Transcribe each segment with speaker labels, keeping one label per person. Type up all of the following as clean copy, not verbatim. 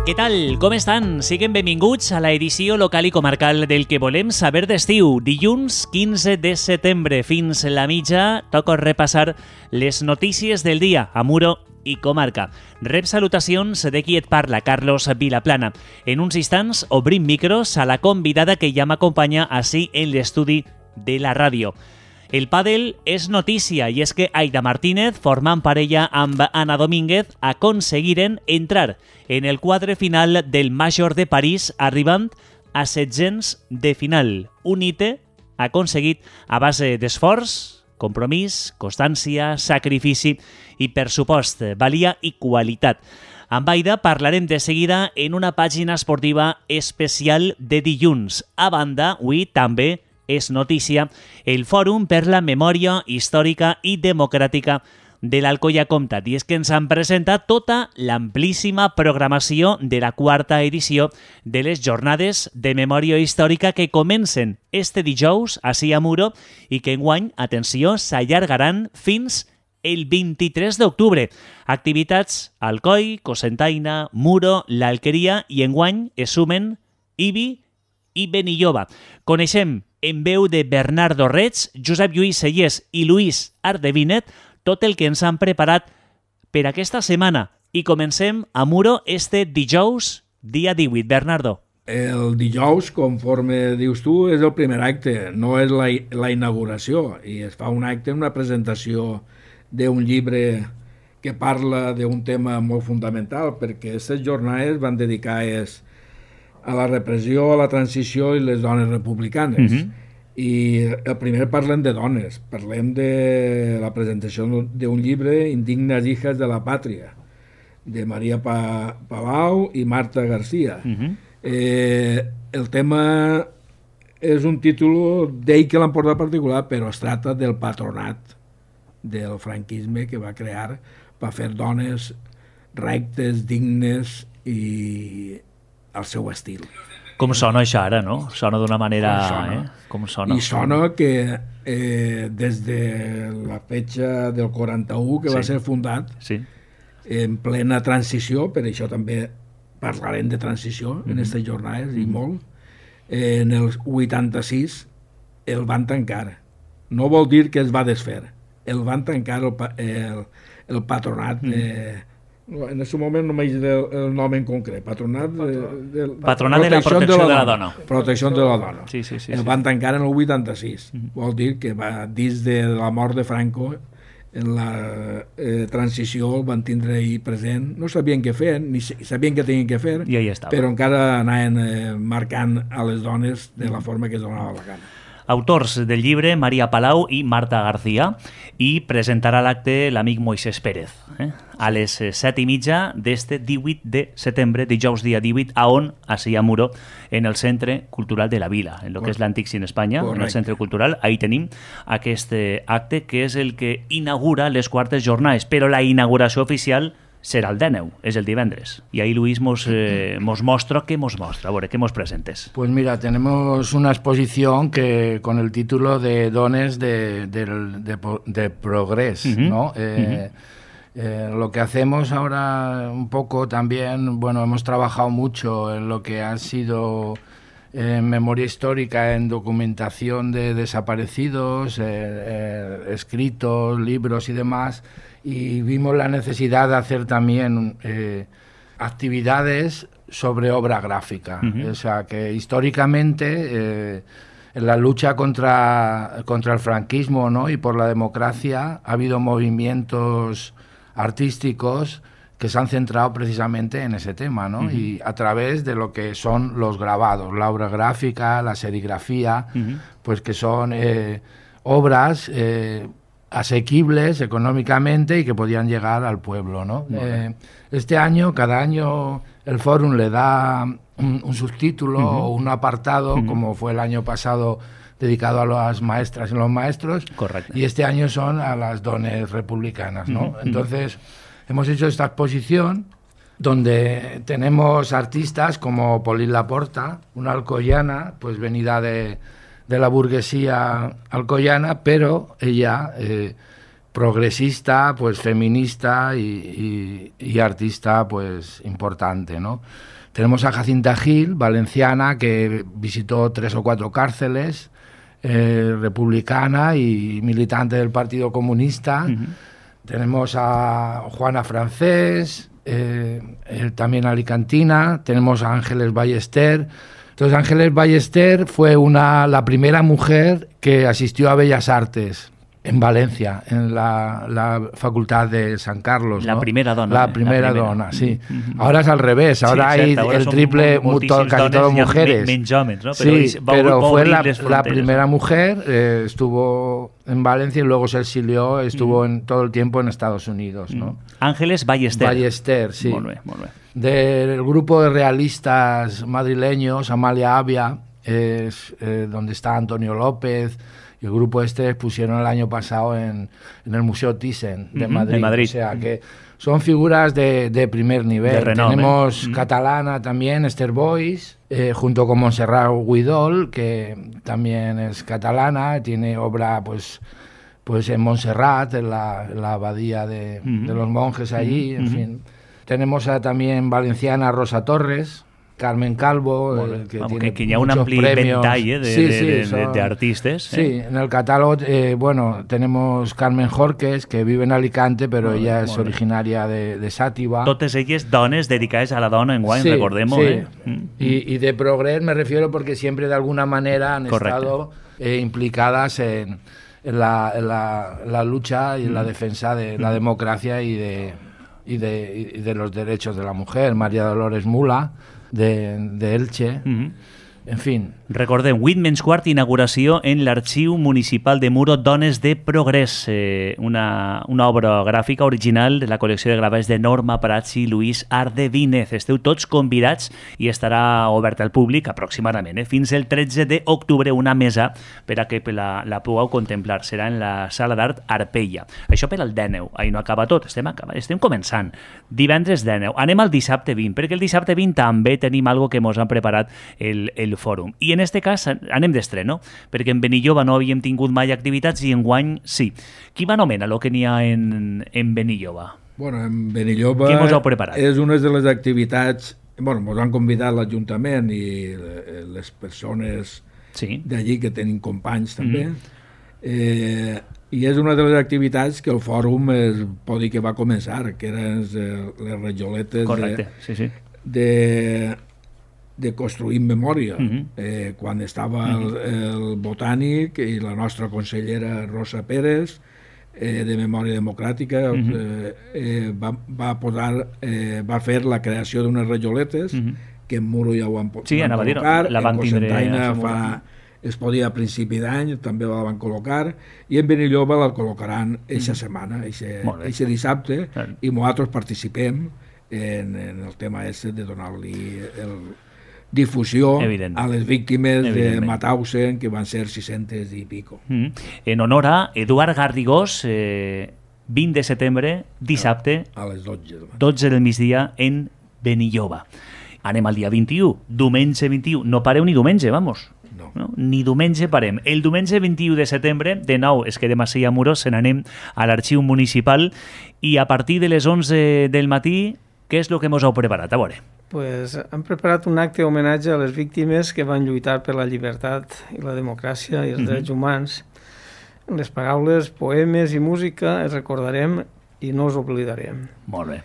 Speaker 1: Què tal? Com estan? Siguen benvinguts a la edició local i comarcal del que volem saber d'estiu. Dilluns 15 de setembre fins la mitja toca repassar les notícies del dia a Muro i comarca. Rep salutacions de qui et parla, Carlos Vilaplana. En uns instants obrim micros a la convidada que ja m'acompanya ací en l'estudi de la ràdio. El pàdel és notícia i és que Aida Martínez, formant parella amb Ana Domínguez, aconseguiren entrar en el quadre final del Major de París arribant a 700 de final. Un hite aconseguit a base d'esforç, compromís, constància, sacrifici i, per supost, valia i qualitat. Amb Aida parlarem de seguida en una pàgina esportiva especial de dilluns. A banda, avui també és notícia el Fòrum per la Memòria Històrica i Democràtica de l'Alcoia Comtat. I és que ens han presentat tota l'amplíssima programació de la quarta edició de les Jornades de Memòria Històrica que comencen este dijous ací a Muro i que enguany, atenció, s'allargaran fins el 23 d'octubre. Activitats a Alcoi, Cocentaina, Muro, l'Alqueria i enguany es sumen Ibi i Benilloba. Coneixem en veu de Bernardo Reig, Josep Lluís Sellers i Luis Ardevinet tot el que ens han preparat per aquesta setmana. I comencem a Muro este dijous, dia 18. Bernardo.
Speaker 2: El dijous, conforme dius tu, és el primer acte, no és la inauguració. I es fa un acte, una presentació d'un llibre que parla d'un tema molt fundamental, perquè aquestes jornades van dedicades a la repressió, a la transició i les dones republicanes. I el primer parlem de dones, parlem de la presentació d'un llibre, Indignes hijas de la pàtria, de Maria Palau i Marta García. El tema és un títol d'ell que l'han portat particular, però es tracta del patronat del franquisme que va crear per fer dones rectes, dignes i al seu estil.
Speaker 1: Com sona això ara, no? Sona d'una manera... Com sona?
Speaker 2: I sona que des de la fetge del 41, que va ser fundat, en plena transició, per això també parlarem de transició en aquestes jornades, i molt, en el 86 el van tancar. No vol dir que es va desfer. El van tancar el patronat en aquest moment no m'haig el nom en concret. Patronat
Speaker 1: de la protecció de la dona.
Speaker 2: Protecció de la dona.
Speaker 1: Sí.
Speaker 2: El van tancar en el 86. Vol dir que dins de la mort de Franco, en la transició el van tindre ahí present. No sabien què fer, ni sabien què tenien que fer, però encara anaven marcant a les dones de la forma que es donava la gana.
Speaker 1: Autors del llibre, Maria Palau i Marta García, i presentarà l'acte l'amic Moisés Pérez, a les 7:30 d'este 18 de setembre, dijous dia 18, a on? Ací a Muro, en el Centre Cultural de la Vila, en el que és l'antic Cine Espanya, en el Centre Cultural. Ahí tenim aquest acte que és el que inaugura les quartes jornades, però la inauguració oficial serà el 19, és el divendres. Y ahí Luis mos mostra, ¿qué mos mostra? A ver, ¿qué mos presentes?
Speaker 3: Pues mira, tenemos una exposición que con el título de Dones de Progrés, ¿no? Lo que hacemos ahora un poco también, bueno, hemos trabajado mucho en lo que ha sido memoria histórica, en documentación de desaparecidos, escritos, libros y demás, y vimos la necesidad de hacer también actividades sobre obra gráfica. O sea, que históricamente en la lucha contra el franquismo, ¿no?, y por la democracia ha habido movimientos artísticos que se han centrado precisamente en ese tema, ¿no? Y a través de lo que son los grabados, la obra gráfica, la serigrafía, pues que son obras asequibles económicamente y que podían llegar al pueblo, ¿no? Este año, cada año, el Fórum le da un subtítulo o un apartado, como fue el año pasado dedicado a las maestras y los maestros.
Speaker 1: Correcto.
Speaker 3: Y este año son a las dones republicanas, ¿no? Entonces, hemos hecho esta exposición donde tenemos artistas como Pauline Laporta, una alcoyana, pues venida de la burguesía alcoyana, pero ella progresista, pues feminista y artista pues importante, ¿no? Tenemos a Jacinta Gil, valenciana, que visitó 3 o 4 cárceles, republicana y militante del Partido Comunista. Tenemos a Juana Francés, también alicantina. Tenemos a Ángeles Ballester. Entonces, Ángeles Ballester fue la primera mujer que asistió a Bellas Artes en Valencia, en la Facultad de San Carlos.
Speaker 1: La primera dona.
Speaker 3: La primera dona, sí. Ahora es al revés, ahora hay el triple, casi todas mujeres.
Speaker 1: Menys homes, ¿no?
Speaker 3: Sí, pero fue la primera mujer, estuvo en Valencia y luego se exilió, estuvo todo el tiempo en Estados Unidos, ¿no?
Speaker 1: Ángeles Ballester.
Speaker 3: Ballester, sí.
Speaker 1: Molt bé, molt bé.
Speaker 3: Del grupo de realistas madrileños, Amalia Avia, es donde está Antonio López. Y el grupo pusieron el año pasado en el Museo Thyssen de Madrid. O sea, que son figuras de primer nivel.
Speaker 1: De renombre.
Speaker 3: Tenemos catalana también, Esther Boix, junto con Montserrat Guidol, que también es catalana, tiene obra pues en Montserrat, en la abadía de los monjes allí, en fin. Tenemos también valenciana Rosa Torres, Carmen Calvo,
Speaker 1: que hi ha un ampli ventall de artistes.
Speaker 3: Sí, en el catálogo, tenemos Carmen Jorques, que vive en Alicante, pero ella es originaria de Sátiva.
Speaker 1: Totes elles dones dedicades a la dona en guany, recordem-ho.
Speaker 3: Y de progrés me refiero porque siempre de alguna manera han estado implicadas en la lucha y en la defensa de la democracia y de los derechos de la mujer. María Dolores Mula, de Elche, en fin.
Speaker 1: Recordem, 8 menys quart, inauguració en l'Arxiu Municipal de Muro Dones de Progrés, una obra gràfica original de la col·lecció de gravats de Norma Prats i Luis Ardevínez. Esteu tots convidats i estarà obert al públic aproximadament fins el 13 d'octubre, una mesa per a que la pugueu contemplar. Serà en la Sala d'Art Arpella. Això per al 19, ahir no acaba tot, estem començant. Divendres 19. Anem al dissabte 20, perquè el dissabte 20 també tenim algo que mos han preparat el fòrum. I en este cas anem d'estreno, perquè en Benilloba no havíem tingut mai activitats i enguany sí. Qui va anomena el que n'hi ha en Benilloba?
Speaker 2: Bueno, en Benilloba
Speaker 1: què mos heu preparat?
Speaker 2: És una de les activitats... Bueno, mos han convidat l'Ajuntament i les persones d'allí que tenim companys també. I és una de les activitats que el fòrum pot dir que va començar, que eren les rajoletes de construir memòria. Quan estava el botànic i la nostra consellera Rosa Pérez, de Memòria Democràtica, va fer la creació d'unes rajoletes que en Muro ja ho van col·locar, en Cocentaina es podia a principi d'any, també la van col·locar, i en Benilloba la col·locaran eixa setmana, eixe dissabte, i nosaltres participem en el tema de donar-li difusió a les víctimes de Mauthausen, que van ser 600 i pico.
Speaker 1: En honor a Eduard Garrigós, 20 de setembre, dissabte,
Speaker 2: a les 12
Speaker 1: del migdia, en Benilloba. Anem al dia 21, diumenge 21. No pareu ni diumenge, vamos. No? Ni diumenge parem. El diumenge 21 de setembre, de nou es quedem així a Muro, se n'anem a l'Arxiu Municipal i a partir de les 11 del matí, què és el que mos heu preparat? A veure.
Speaker 4: Pues hem preparat un acte homenatge a les víctimes que van lluitar per la llibertat i la democràcia i els drets humans. En les paraules, poemes i música els recordarem i no els oblidarem.
Speaker 1: Molt bé.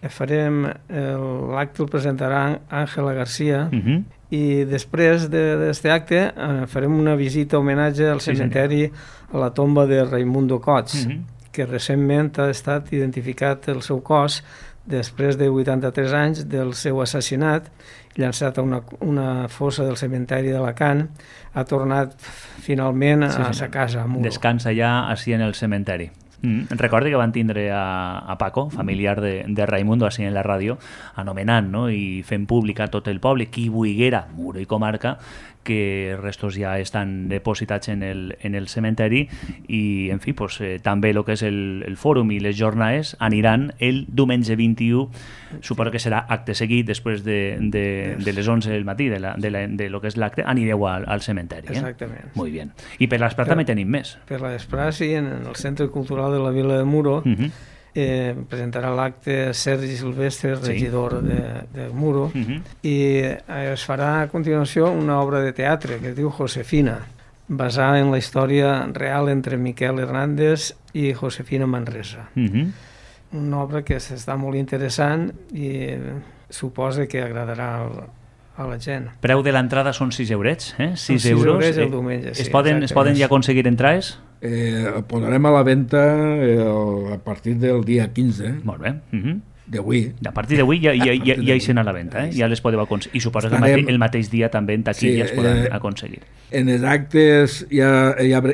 Speaker 4: L'acte el presentarà Àngela Garcia i després d'aquest acte farem una visita homenatge al cementeri, a la tomba de Raimundo Cots, que recentment ha estat identificat el seu cos després de 83 anys del seu assassinat, llançat a una fossa del cementeri d'Alacant, ha tornat finalment a sa casa, a Muro.
Speaker 1: Descansa ja així en el cementeri. Recordo que van tindre a Paco, familiar de Raimundo, així en la ràdio, anomenant i fent públic a tot el poble, qui vulguera, Muro i comarca, que restos ja estan depositats en el cementeri i, en fi, també el que és el fòrum i les jornades aniran el diumenge 21, suposo que serà acte seguit després de les 11 del matí, de lo que és l'acte, anireu al cementeri.
Speaker 4: Exactament.
Speaker 1: Molt bé. I per l'Esprà també tenim més.
Speaker 4: Per l'Esprà, sí, en el Centre Cultural municipal de la vila de Muro. Presentarà l'acte Sergi Silvestre, regidor de Muro, i es farà a continuació una obra de teatre que es diu Josefina, basada en la història real entre Miquel Hernández i Josefina Manresa. Una obra que està molt interessant i suposa que agradarà a la gent.
Speaker 1: Preu de l'entrada són 6 eurets, 6
Speaker 4: euros.
Speaker 1: euros.
Speaker 4: El diumenge, sí.
Speaker 1: Es poden ja aconseguir entrades?
Speaker 2: Posarem a la venda a partir del dia 15.
Speaker 1: Molt bé.
Speaker 2: D'avui.
Speaker 1: A partir d'avui ja hi sent a la venda, ja les podeu aconseguir. I suposo que el mateix dia també en taquilla es poden aconseguir.
Speaker 2: En els actes ja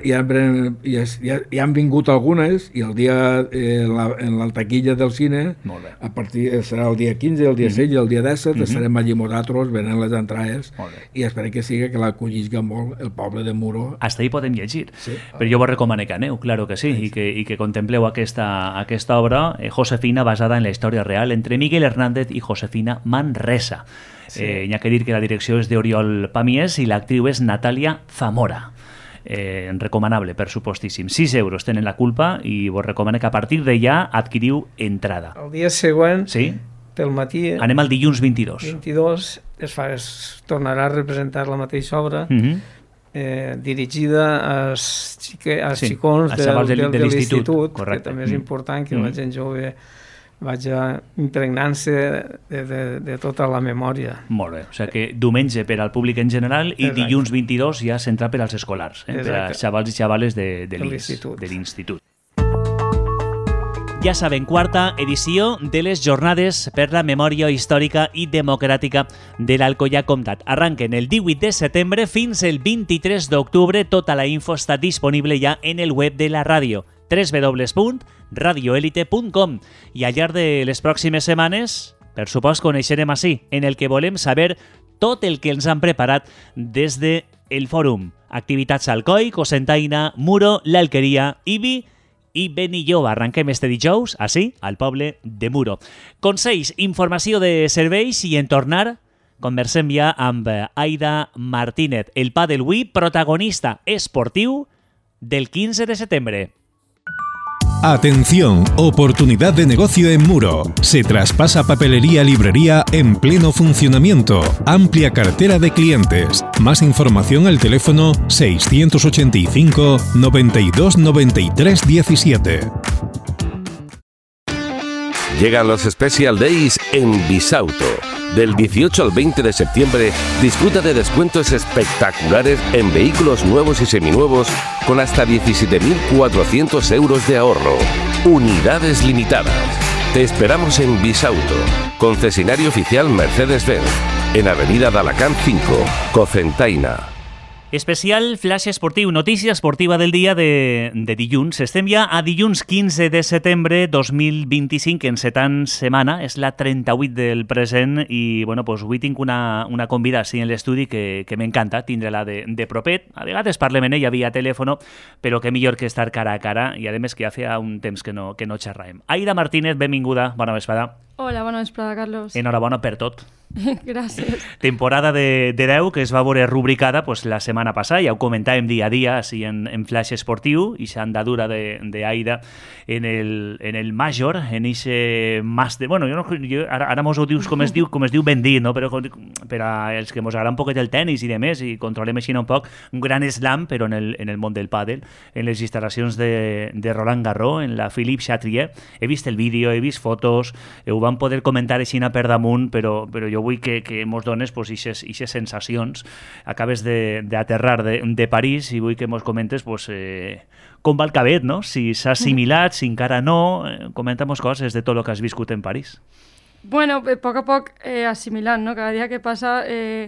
Speaker 2: han vingut algunes i el dia en la taquilla del cine a partir serà el dia 15, el dia 16 i el dia 17 estarem allí nosaltres venent les entrades i esperem que sigui que l'acollisca molt el poble de Muro.
Speaker 1: Hasta ahí podem llegir. Però jo vos recomano que aneu, claro que sí, i que contempleu aquesta obra, Josefina, basada en la història real entre Miguel Hernández i Josefina Manresa. Hi ha que dir que la direcció és d'Oriol Pamies i l'actriu és Natàlia Zamora. Recomanable, per supostíssim. 6 euros tenen la culpa i vos recomano que a partir d'allà adquiriu entrada.
Speaker 4: El dia següent, pel matí...
Speaker 1: Anem al dilluns 22.
Speaker 4: 22 es tornarà a representar la mateixa obra dirigida als xicons de l'Institut, que també és important que la gent jove vaja impregnant-se de tota la memòria.
Speaker 1: Molt bé, o sigui que diumenge per al públic en general i dilluns 22 ja centrat per als escolars, per a xavals i xavales de l'Institut. Ja saben, quarta edició de les Jornades per la Memòria Històrica i Democràtica de l'Alcoià Comtat. Arranquen el 18 de setembre fins el 23 d'octubre. Tota la info està disponible ja en el web de la ràdio, www.radioelite.com, i al llarg de les pròximes setmanes, per supost, coneixerem així, en el que volem saber tot el que ens han preparat des del fòrum. Activitats a Alcoi, Cocentaina, Muro, l'Alqueria, Ibi i Benilloba. Arrenquem este dijous, així, al poble de Muro. Consells, informació de serveis i en tornar conversem ja amb Aida Martínez, el pàdel Wii, protagonista esportiu del 15 de setembre.
Speaker 5: Atención, oportunidad de negocio en Muro. Se traspasa papelería-librería en pleno funcionamiento. Amplia cartera de clientes. Más información al teléfono 685 92 93 17.
Speaker 6: Llegan los Special Days en Bisauto. Del 18 al 20 de septiembre, disfruta de descuentos espectaculares en vehículos nuevos y seminuevos con hasta 17.400 euros de ahorro. Unidades limitadas. Te esperamos en Bisauto, concesionario oficial Mercedes-Benz, en Avenida d'Alacant 5, Cocentaina.
Speaker 1: Especial flash esportiu, notícia esportiva del dia de dilluns. Estem ja a dilluns 15 de setembre 2025, encetant setmana, és la 38 del present i bueno, pues, avui tinc una convidada sí, en l'estudi que m'encanta tindre-la de propet. A vegades parlem en ella via telèfono, però que millor que estar cara a cara i a més que ja feia un temps que no xerràvem. Aida Martínez, benvinguda, bona vesprada.
Speaker 7: Hola, bona vesprada, Carlos.
Speaker 1: Enhorabona per tot.
Speaker 7: Gràcies.
Speaker 1: Temporada de 10 que es va veure rubricada pues, la setmana passada, ja ho comentàvem dia a dia així en flash esportiu i s'andadura d'Aida en el Major, en eixe màster. Bueno, ara mos ho dius com es diu ben dit, no? Però per als que mos agrada un poquet el tenis i demés i controlem així un poc, un gran slam però en el món del pàdel, en les instal·lacions de Roland Garros, en la Philippe Chatrier. He vist el vídeo, he vist fotos, ho vam poder comentar així per damunt, però jo vull que mos dones pues, ixes sensacions. Acabes d'aterrar de París i vull que mos comentes pues, com va el cabet, no? Si s'ha assimilat, si encara no. Comenta-mos coses de tot el que has viscut en París.
Speaker 7: Bueno, a poc assimilant, no? Cada dia que passa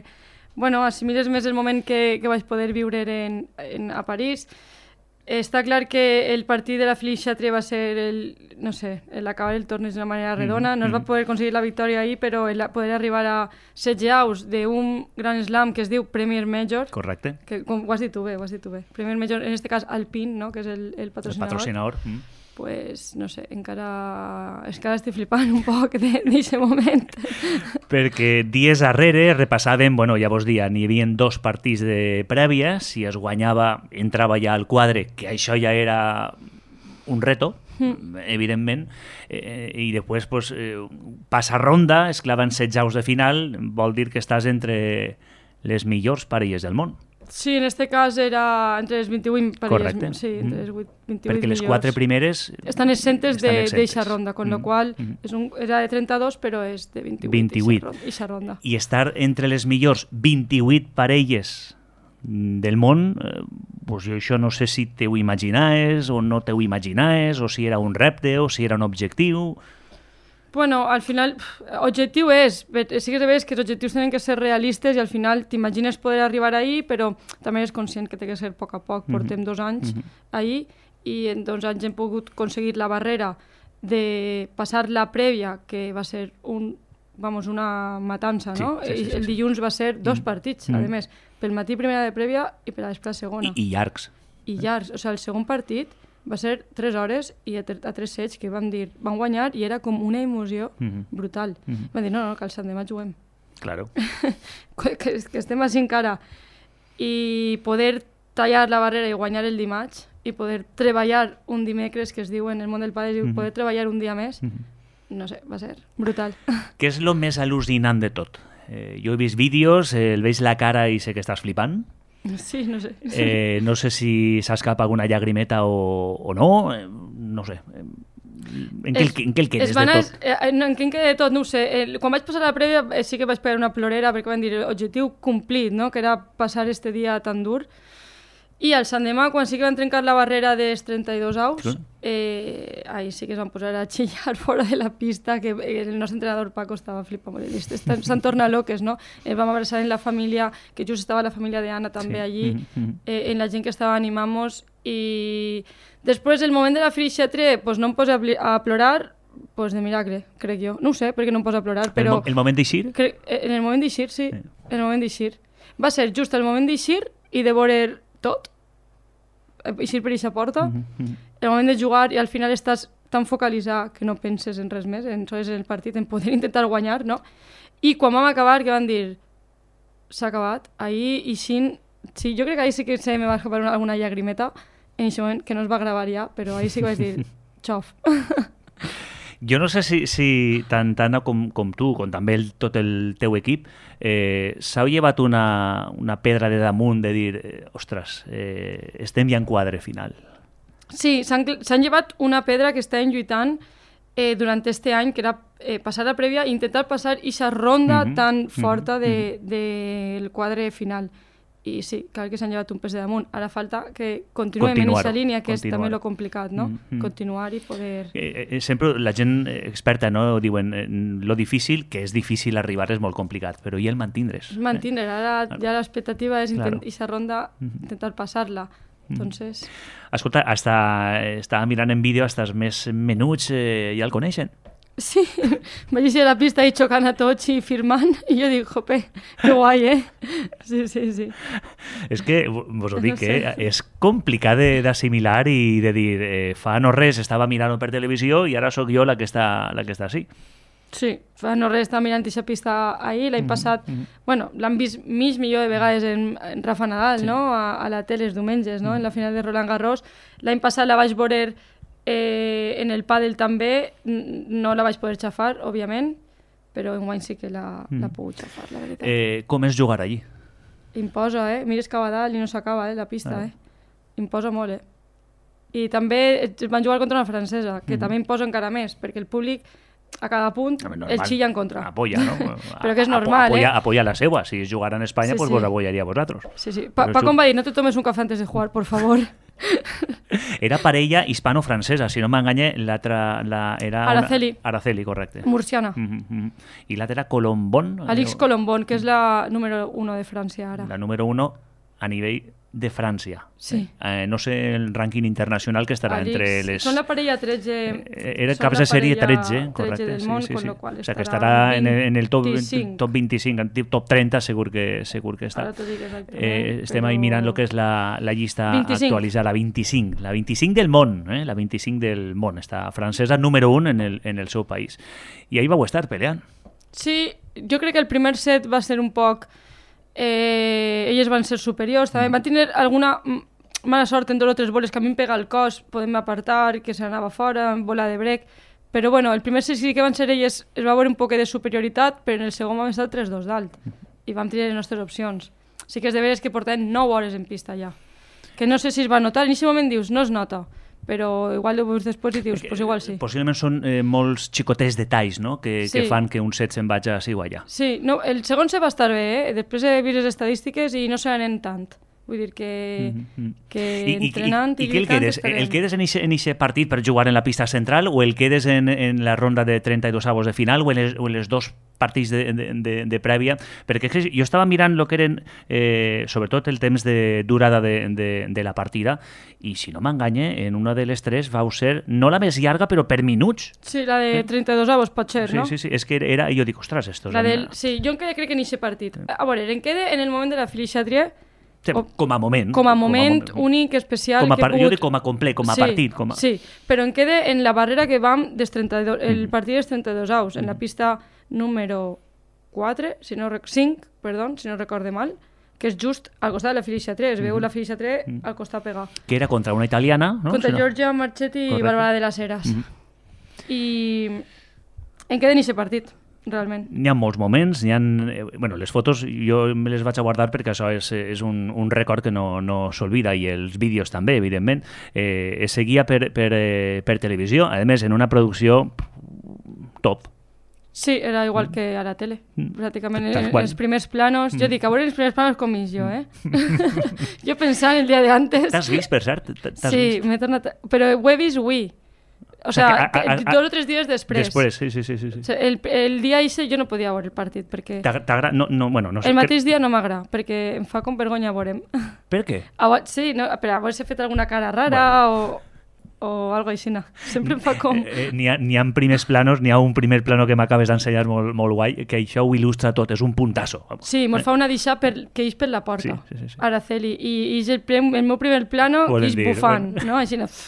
Speaker 7: assimiles més el moment que vaig poder viure a París. Està clar que el partit de la Philippe Chatrier va ser l'acabar el torneig d'una manera redona. No es va poder aconseguir la victòria ahir, però poder arribar a 16 aus d'un gran slam que es diu Premier Major.
Speaker 1: Correcte.
Speaker 7: Que, ho has dit tu bé. Premier Major, en aquest cas Alpine, no? Que és el patrocinador.
Speaker 1: El patrocinador.
Speaker 7: Pues, no sé, encara estic flipant un poc d'aquest moment.
Speaker 1: Perquè dies darrere repassàvem, ja vos dia, n'hi havia 2 partits de prèvia, si es guanyava entrava ja al quadre, que això ja era un reto, evidentment, i després pues, passa ronda, es claven 16 de final, vol dir que estàs entre les millors parelles del món.
Speaker 7: Sí, en este cas era entre les 28 parelles.
Speaker 1: Correcte.
Speaker 7: Sí, entre les 28
Speaker 1: Perquè les
Speaker 7: millors.
Speaker 1: 4 primeres
Speaker 7: estan exentes d'eixa ronda, con lo qual era de 32, però és de 28. Eixa ronda.
Speaker 1: I estar entre les millors 28 parelles del món, pues jo això no sé si te ho imaginaves o no te ho imaginaves, o si era un repte o si era un objectiu.
Speaker 7: Bueno, al final, objectiu és, sí que sabés que els objectius tenen que ser realistes i al final t'imagines poder arribar ahí, però també és conscient que té que ser a poc a poc. Portem 2 anys ahí i en 2 anys hem pogut aconseguir la barrera de passar la prèvia, que va ser una matança, no? Sí. El dilluns va ser 2 partits, a més, pel matí primera de prèvia i per a després segona.
Speaker 1: I llargs.
Speaker 7: I llargs, o sigui, el segon partit va ser 3 hores i a 3 sets que van guanyar i era com una emoció brutal. Van dir, no, que el Sant Demà juguem.
Speaker 1: Claro.
Speaker 7: que estem així encara. I poder tallar la barrera i guanyar el dimarts i poder treballar un dimecres, que es diu en el món del pàdel, i poder treballar un dia més, no sé, va ser brutal.
Speaker 1: Què és el més al·lucinant de tot? Jo he vist vídeos, el veig la cara i sé que estàs flipant.
Speaker 7: Sí, no sé.
Speaker 1: No sé si s'escapa alguna llagrimeta o no, no sé. En què el quedes de tot?
Speaker 7: En què em queda de tot, no ho sé. Quan vaig passar la prèvia sí que vaig pegar una plorera perquè van dir objectiu complit, no? Que era passar este dia tan dur. I al Sant Demà, quan sí que van trencar la barrera dels 32 aus, ahí sí que es van posar a xillar fora de la pista, que el nostre entrenador Paco estava flipant. S'han tornat loques, no? Vam abraçar en la família, que just estava la família d'Anna també allí, en la gent que estava animant-nos, i després, el moment de la Freixetre, pues no em posa a plorar, pues de milagre, crec jo. No ho sé, perquè no em posa a plorar, però...
Speaker 1: El moment d'eixir?
Speaker 7: En el moment d'eixir, sí. En el moment d'eixir. Va ser just el moment d'eixir i de veure tot, eixir per eixa porta, el moment de jugar i al final estàs tan focalitzat que no penses en res més, en el partit, en poder intentar guanyar, no? I quan vam acabar, que van dir s'ha acabat, ahir eixint, sí, jo crec que ahir sí que se me va escapar alguna llagrimeta, en aquest moment, que no es va gravar ja, però ahir sí que vaig dir xof.
Speaker 1: Jo no sé si tant Anna com tu, com també tot el teu equip, s'heu llevat una pedra de damunt de dir, ostres, estem ja en quadre final.
Speaker 7: Sí, s'han llevat una pedra que estan lluitant durant este any, que era passar la prèvia i intentar passar aquesta ronda tan forta del quadre final. I sí, cal que s'han llevat un pes de damunt. Ara falta que continuem en aquesta línia, que és també lo complicat, no? Continuar i poder...
Speaker 1: Sempre la gent experta, no? Diuen, lo difícil, que és difícil arribar, és molt complicat, però i el mantindre's.
Speaker 7: Mantindre's, ara ja l'expectativa és aquesta ronda intentar passar-la. Entonces...
Speaker 1: Escolta, estava mirant en vídeo, hasta els més menuts ja el coneixen.
Speaker 7: Sí, vaig ir a la pista i xocant a tots i firmant, i jo dic, jope, que guai, Sí.
Speaker 1: És que, vos ho dic, és complicat d'assimilar i de dir, fa no res estava mirant per televisió i ara sóc jo la que està així.
Speaker 7: Sí, fa no res estava mirant aquesta pista ahir, l'any passat, bueno, l'han vist millor de vegades en Rafa Nadal, no? A la tele els diumenges, no? En la final de Roland Garros. L'any passat la vaig veure en el pàdel també, no la vaig poder xafar, òbviament, però enguany sí que l'ha pogut xafar, la veritat.
Speaker 1: Com és jugar allí?
Speaker 7: Imposa, mires cap a dalt i no s'acaba, la pista, Imposa molt, I també van jugar contra una francesa, que també imposa encara més, perquè el públic a cada punt el xilla en contra.
Speaker 1: Apoya, no?
Speaker 7: Però que és normal,
Speaker 1: Apoya la seua. Si jugar en Espanya, pues vos apoyaria a vosaltres.
Speaker 7: Sí. Paco em va dir, no te tomes un cafè antes de jugar, por favor.
Speaker 1: Era parella hispano-francesa, si no m'enganye, l'altra era... Araceli, correcte.
Speaker 7: Murciana.
Speaker 1: I l'altra era Colombon.
Speaker 7: Alix Colombon, que és la número 1 de França ara.
Speaker 1: La número 1 a nivell de França.
Speaker 7: Sí.
Speaker 1: No sé el rànquing internacional que estarà entre les...
Speaker 7: Són la parella 13...
Speaker 1: Era caps de sèrie 13, correcte.
Speaker 7: 13 del món, con lo qual
Speaker 1: o sea, que estarà en el top 25, en top 30 segur que està.
Speaker 7: Ara t'ho dic exactament.
Speaker 1: Estem ahí mirant el que és la llista actualitzada, la 25 del món, la 25 del món. Està francesa número 1 en el seu país. I ahí vau estar peleant.
Speaker 7: Sí, jo crec que el primer set va ser un poc... elles van ser superiors, també van tenir alguna mala sort en 2 o 3 boles que a mi em pega al cos, podem apartar, que se n'anava fora, bola de brec, però bueno, el primer sí que van ser elles, es va veure un poc de superioritat, però en el segon vam estar 3-2 dalt i vam tenir les nostres opcions. Sí que és de veres que portem 9 hores en pista ja, que no sé si es va notar, en aquest moment dius, no es nota, però igual 10 minuts després i dius, pues igual sí.
Speaker 1: Possiblement són molts xicotets detalls, no?, que fan que un set se'n vagi així o allà.
Speaker 7: Sí, no, el segon se va estar bé, després he vist les estadístiques i no se n'anen tant. Vull dir que entrenant i lluitant estarem.
Speaker 1: El quedes en aquest partit per jugar en la pista central o el quedes en la ronda de 32avos de final o en les dos partits de prèvia? Perquè jo estava mirant el que eren sobretot el temps de durada de la partida i si no m'enganye, en una de les 3 vau ser no la més llarga però per minuts.
Speaker 7: Sí, la de 32avos pot ser, no?
Speaker 1: Sí, és que era, jo dic, ostres, estos...
Speaker 7: Sí, jo encara crec que en aquest partit. A veure, em queda en el moment de la Felicia Trier.
Speaker 1: Com a moment.
Speaker 7: Com a moment únic, especial.
Speaker 1: Jo dic com a complet, com a partit.
Speaker 7: Sí, però em queda en la barrera que vam el partit dels 32avos, en la pista número 4, 5, si no recorde mal, que és just al costat de la Felicia 3. Veu la Felicia 3 al costat pegat.
Speaker 1: Que era contra una italiana, no?
Speaker 7: Contra Giorgia Marchetti i Bàrbara de las Heras. I em queda en aquest partit. Realment. N'hi
Speaker 1: ha molts moments, les fotos jo me les vaig a guardar perquè això és un rècord que no s'olvida i els vídeos també, evidentment. Es seguia per televisió, a més en una producció top.
Speaker 7: Sí, era igual que a la tele, pràcticament els primers planos. Jo dic, a veure els primers planos com jo, Jo pensant el dia de antes.
Speaker 1: T'has vist, per cert?
Speaker 7: Sí, m'he tornat... Però ho he vist avui. O sea, 2 o 3 dies després.
Speaker 1: Després, sí.
Speaker 7: O sea, el dia ese jo no podia veure el partit, perquè...
Speaker 1: T'agrada? No sé.
Speaker 7: El mateix dia no m'agrada, perquè em fa com vergonya veurem.
Speaker 1: Per què?
Speaker 7: Sí, però haver-se fet alguna cara rara o algo així, no. Sempre em fa com...
Speaker 1: N'hi ha primers planos, n'hi ha un primer plano que m'acabes d'ensenyar molt guai, que això ho il·lustra tot, és un puntasso.
Speaker 7: Sí, mos fa una deixar que ix per la porta, Araceli, i el meu primer plano ix bufant, no? Així, no...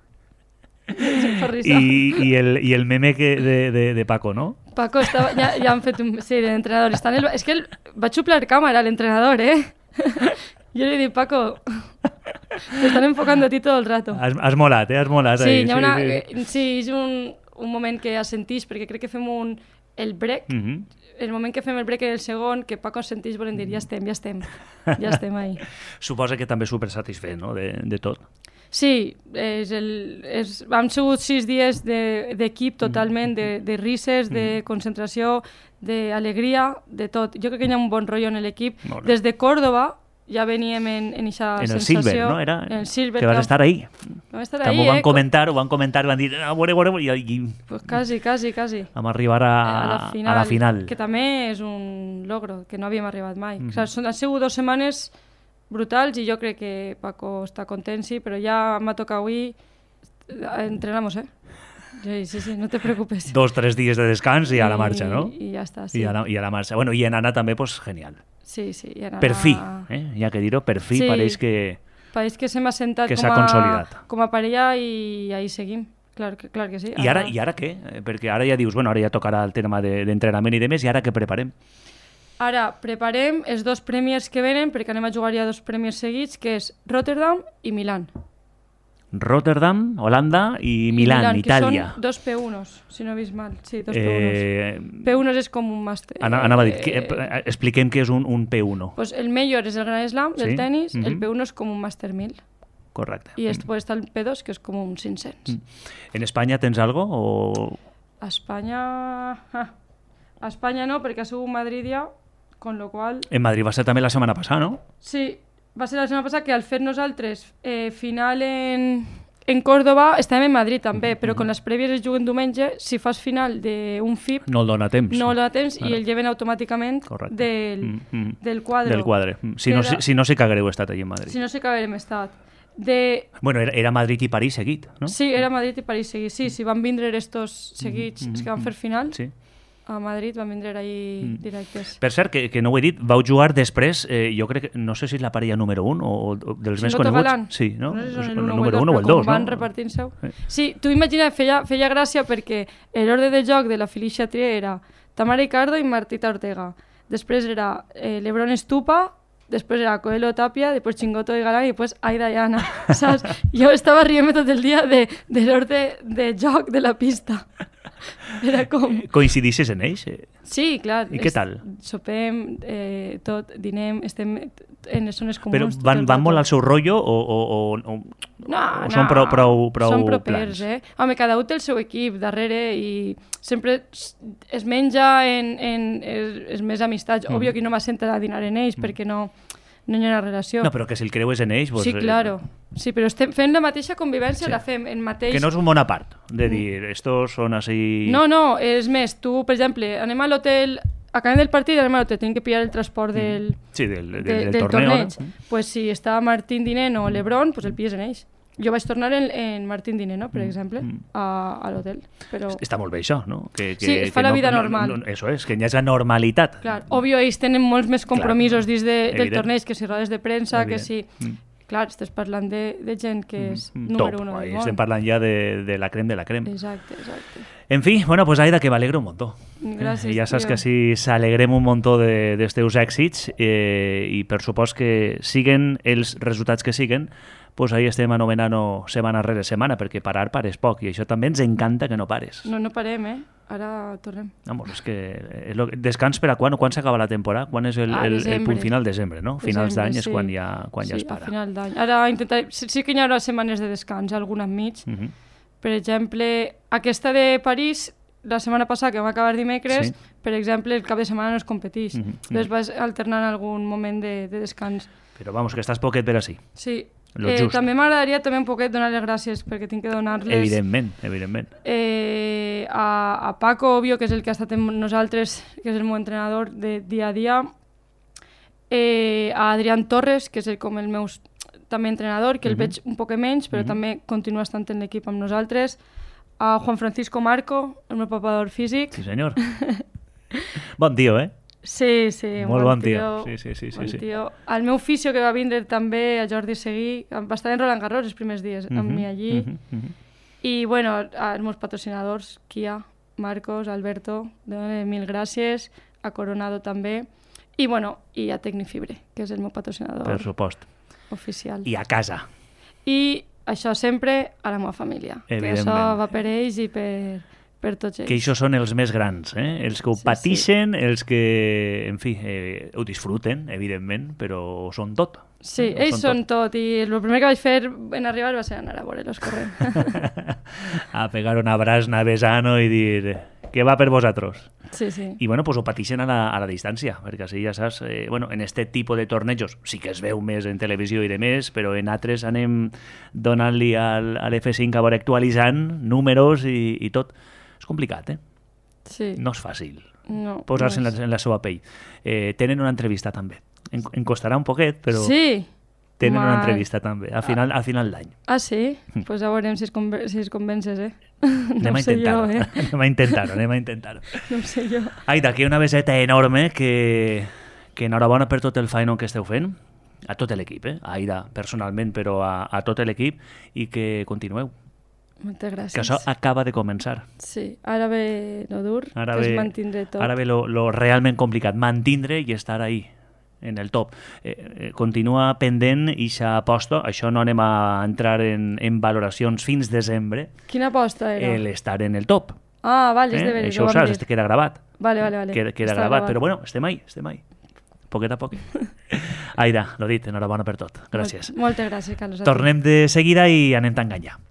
Speaker 1: I el meme de Paco, no?
Speaker 7: Paco estava, ja han fet de l'entrenador. És que va xuplar càmera l'entrenador, Jo li dic, Paco, te estan enfocando a ti todo el rato.
Speaker 1: Has molat, Has molat.
Speaker 7: Sí, és un moment que sentís, perquè crec que fem el break, el moment que fem el break en el segon, que Paco sentís, volen dir, ja estem ahí.
Speaker 1: Suposa que també super satisfet, no?, de tot.
Speaker 7: Sí, hem sigut 6 dies d'equip totalment, de risses, de concentració, d'alegria, de tot. Jo crec que hi ha un bon rotllo en l'equip. Des de Còrdova ja veníem en aquesta sensació.
Speaker 1: En el Silver, no? Era
Speaker 7: en el Silver,
Speaker 1: que vas estar ahí.
Speaker 7: Vam estar ahí,
Speaker 1: ho van comentar, van dir, i...
Speaker 7: Pues quasi.
Speaker 1: Vam arribar a la final.
Speaker 7: Que també és un logro, que no havíem arribat mai. O sigui, han sigut 2 setmanes brutals i jo crec que Paco està content, sí, però ja m'ha tocat avui, entrenamos, Sí, no te preocupes.
Speaker 1: 2-3 dies de descans i a la marxa, no?
Speaker 7: I ja està, sí.
Speaker 1: I a la marxa. Bueno, i en Anna també, pues, genial.
Speaker 7: Sí, i en Anna...
Speaker 1: Per fi, hi ha que dir-ho, per fi, pareix que...
Speaker 7: Pareix que s'hem assentat com a parella i ahí seguim. Clar que sí.
Speaker 1: I ara què? Perquè ara ja dius, ara ja tocarà el tema d'entrenament i de més, i ara què preparem?
Speaker 7: Ara preparem els 2 prèmies que venen, perquè anem a jugar ja 2 prèmies seguits, que és Rotterdam i Milán.
Speaker 1: Rotterdam, Holanda i Milán, Itàlia.
Speaker 7: Que són 2 P1s, si no he vist mal. Sí, 2 P1s. P1 és com un màster.
Speaker 1: Anava a dir, expliquem què és un P1.
Speaker 7: Pues el major és el Grand Slam del tennis, el P1 és com un Master 1000.
Speaker 1: Correcte.
Speaker 7: I després està el P2, que és com un 500.
Speaker 1: En Espanya tens algo?
Speaker 7: A Espanya no, perquè ha sigut Madrid ja, con lo qual...
Speaker 1: En Madrid va ser també la setmana passada, no?
Speaker 7: Sí, va ser la setmana passada que al fer nosaltres final en Córdoba, estàvem en Madrid també, però quan les prèvies es juguen diumenge, si fas final d'un FIP...
Speaker 1: No el dona temps.
Speaker 7: I el lleven automàticament del quadre.
Speaker 1: Del quadre. Si no sé que hagueu estat allà en Madrid.
Speaker 7: Si no sé que haguem estat.
Speaker 1: Bueno, era Madrid i París seguit, no?
Speaker 7: Sí, era Madrid i París seguit. Sí, van vindre estos seguits que van fer final.
Speaker 1: Sí.
Speaker 7: A Madrid van vindre ahí directes.
Speaker 1: Per cert, que no ho he dit, vau jugar després, jo crec que, no sé si és la parella número 1 o dels més coneguts.
Speaker 7: Galant.
Speaker 1: Sí, no?
Speaker 7: No sé si són
Speaker 1: el
Speaker 7: número 1 o el 2, no? Van repartint-se-ho. Sí, tu imagina, feia gràcia perquè l'ordre de joc de la Felicia Trier era Tamara Ricardo i Martita Ortega. Després era Lebron Estupa, després era Coelho, Tapia, després Chingoto i Galán i després Aida i Anna, saps? Jo estava rient tot el dia de l'ordre de joc de la pista. Era com...
Speaker 1: Coincidisses en ells?
Speaker 7: Sí, clar.
Speaker 1: I què tal?
Speaker 7: Sopem, tot, dinem, estem en les zones comuns.
Speaker 1: Però van molt al seu rotllo o són prou
Speaker 7: són propers,
Speaker 1: plans?
Speaker 7: Home, cada un té el seu equip darrere i sempre es menja en els més amistats. Òbvio que no m'assenten a dinar en ells perquè no hi ha una relació.
Speaker 1: No, però que si el creues en ells...
Speaker 7: Sí, claro. Sí, però estem fent la mateixa convivència, la fem en mateix...
Speaker 1: Que no és un món a part, de dir, estos són així...
Speaker 7: No, és més, tu, per exemple, anem a l'hotel, acabem del partit, anem a l'hotel, tenim que pillar el transport del torneig. Pues si està Martín Dinent o Lebron, pues el pilles en ells. Jo vaig tornar en Martín Dinent, no? Per exemple, a l'hotel. Però... Està
Speaker 1: molt bé això, no?
Speaker 7: Sí, es fa la vida normal.
Speaker 1: Eso és, que hi hagi normalitat.
Speaker 7: Clar, òbvio, ells tenen molts més compromisos dins del torneig, que si rodes de premsa, que si... Clar, estàs parlant de gent que és número 1 del món.
Speaker 1: Estem parlant ja de la crem de la crem.
Speaker 7: Exacte.
Speaker 1: En fi, bueno, pues Aida, que m'alegro un montó.
Speaker 7: Gràcies,
Speaker 1: ja saps que si s'alegrem un montó dels teus èxits i per supost que siguen els resultats que siguen, pues ahí estem anomenant setmana rere setmana, perquè pares poc, i això també ens encanta que no pares.
Speaker 7: No parem, Ara tornem.
Speaker 1: Vamos, és que descans per a quan? Quan s'acaba la temporada? Quan és el punt final? Desembre, no? Finals d'any és quan ja es para.
Speaker 7: Sí, a final d'any. Ara intentaré... Sí que hi haurà setmanes de descans, alguna enmig. Per exemple, aquesta de París, la setmana passada, que vam acabar dimecres, per exemple, el cap de setmana no es competeix. Llavors vas alternant algun moment de descans.
Speaker 1: Però vamos, que estàs poquet per així.
Speaker 7: Sí. També m'agradaria un poquet donar les gràcies, perquè tinc que donar-les...
Speaker 1: Evidentment.
Speaker 7: A Paco, òbvio, que és el que ha estat amb nosaltres, que és el meu entrenador de dia a dia, a Adrián Torres, que és com el meu també entrenador, que el veig un poc menys, però també continua estant en l'equip amb nosaltres, a Juan Francisco Marco, el meu preparador físic.
Speaker 1: Sí, senyor. Bon tio,
Speaker 7: Sí,
Speaker 1: molt bon tio.
Speaker 7: Sí. El meu fisio que va vindre també, a Jordi Seguí, va estar en Roland Garros els primers dies amb mi allí. I, bueno, els meus patrocinadors, Kia, Marcos, Alberto, mil gràcies, a Coronado també, i, bueno, i a Tecnifibre, que és el meu patrocinador.
Speaker 1: Per supost.
Speaker 7: Oficial.
Speaker 1: I a casa.
Speaker 7: I això sempre a la meva família. Que això va per ells i per tots ells.
Speaker 1: Que això són els més grans, els que ho patixen, els que, en fi, ho disfruten, evidentment, però són tot.
Speaker 7: Sí, ells són tot, i el primer que vaig fer en arribar va ser anar a veure-los corrent.
Speaker 1: A pegar un abraç navesano i dir que va per vosaltres.
Speaker 7: Sí.
Speaker 1: I bueno, pues ho patixen a la distància, perquè així ja saps, en este tipus de tornejos sí que es veu més en televisió i de més, però en altres anem donant-li a l'F5 a veure actualitzant números i tot. És complicat,
Speaker 7: Sí.
Speaker 1: No és fàcil
Speaker 7: posar-se
Speaker 1: en la seva pell. Tenen una entrevista també. Em costarà un poquet, però tenen una entrevista també, a final d'any.
Speaker 7: Ah, sí? Pues a veurem si es convences,
Speaker 1: Anem a intentar-ho.
Speaker 7: No ho sé jo.
Speaker 1: Aida, aquí una beseta enorme que enhorabona per tot el feina que esteu fent, a tot l'equip, Aida personalment, però a tot l'equip, i que continueu.
Speaker 7: Moltes gràcies.
Speaker 1: Que això acaba de començar.
Speaker 7: Sí, ara ve lo dur, que és mantindre tot.
Speaker 1: Ara ve lo realment complicat, mantindre i estar ahí, en el top. Continua pendent ixa aposta, això no anem a entrar en valoracions fins desembre.
Speaker 7: Quina aposta era?
Speaker 1: L'estar en el top.
Speaker 7: Ah, vale, és de veres.
Speaker 1: Això ho saps, queda gravat.
Speaker 7: Vale.
Speaker 1: Queda gravat, però bueno, estem ahí. Poquet a poc. Aida, lo dit, enhorabona per tot. Gràcies.
Speaker 7: Moltes gràcies, Carlos.
Speaker 1: Tornem de seguida i anem tan enganxar.